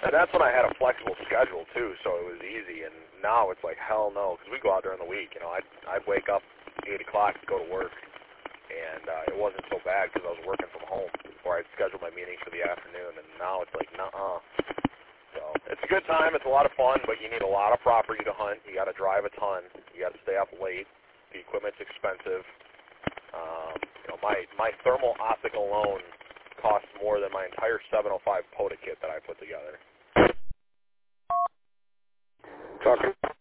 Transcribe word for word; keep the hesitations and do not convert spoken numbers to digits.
And that's when I had a flexible schedule too, so it was easy. And now it's like hell no, because we go out during the week. You know, I'd I'd wake up eight o'clock to go to work, and uh, it wasn't so bad because I was working from home, or I'd schedule my meetings for the afternoon. And now it's like nuh-uh. So it's a good time. It's a lot of fun, but you need a lot of property to hunt. You got to drive a ton. You got to stay up late. The equipment's expensive. Um, you know, my my thermal optic alone costs more than my entire seven oh five POTA kit that I put together. Talking.